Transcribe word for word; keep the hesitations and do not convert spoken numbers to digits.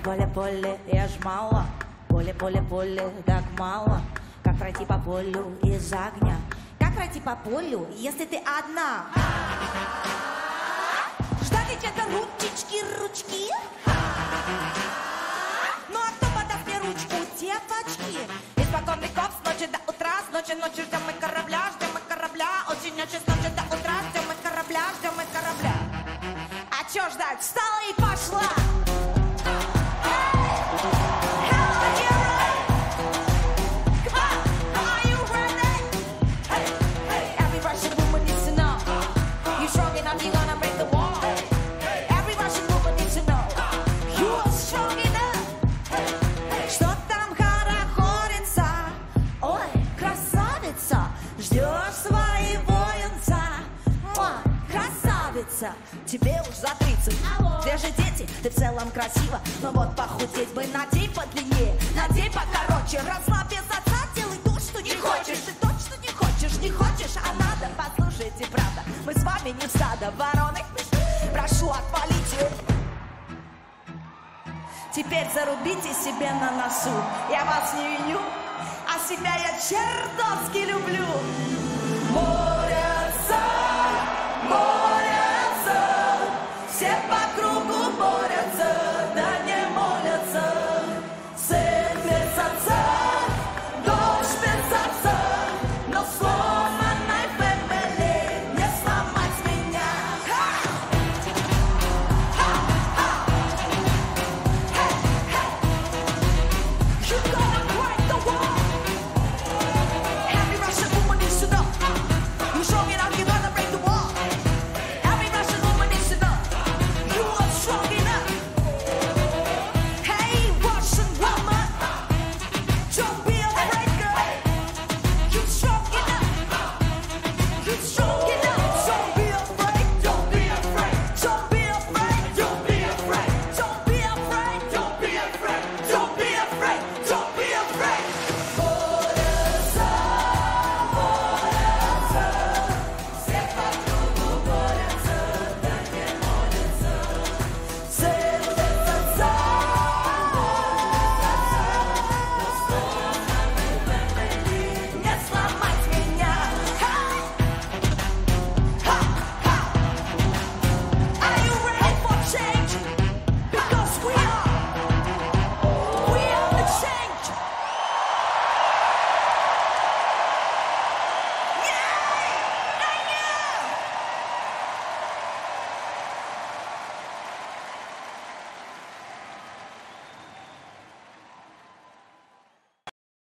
Поле-поле, я ж мало. Поле-поле-поле, так мало. Как пройти по полю из огня? Как пройти по полю, если ты одна? Ждать это ручечки, ручки. Ну а кто подаст мне ручку, девочки? Испокон веков, с ночи до утра, с ночи ночи ждем мы корабля, ждем мы корабля. Очень-очень с ночи до утра, ждем мы корабля, ждем мы корабля. А чё ждать? Встала и пошла! Тебе уж за тридцать, где же дети? Ты в целом красива, но вот похудеть бы надень подлиннее, надень покороче. Расслабь без отца, делай то, что не хочешь. Ты точно не хочешь, не хочешь, а надо. Послушайте, правда, мы с вами не стадо воронок. Прошу, отвалите. Теперь зарубите себе на носу. Я вас не виню, а себя я чертовски люблю.